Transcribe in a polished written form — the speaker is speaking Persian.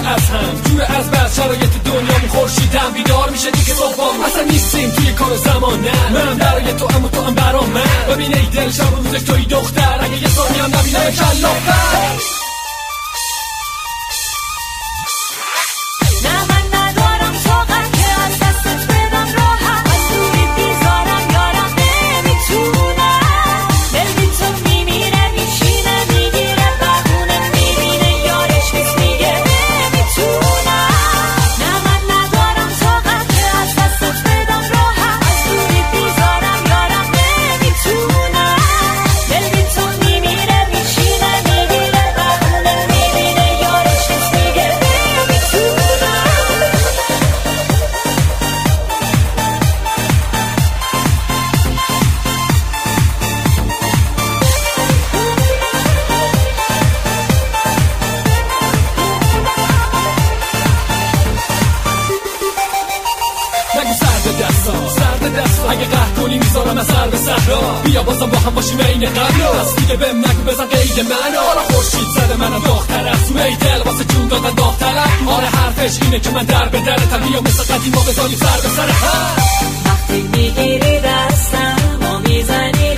از هم دور از بر شرایط دنیامون خورشیدم بیدار میشه دیگه صبحام اصلا نیستیم توی کار زمان نه منم برای تو اما تو هم برام من ببین ای دل شب روزش توی دختر اگه یه ثانی هم نبینم کلافر اگه قهر کنی میذارم از سر به صحرا بیا بازم با هم باشیم عین قبل از دیگه بهم نگو بزن قید من حالا خورشید زده منم داغ‌تر از تو ای دل واسه جون دادن داغ‌ترم آره حرفش اینه که من در به درتم بیا مثل قدیم ما بزنیم سر به سر هم وقتی میگیری دستم و میزنی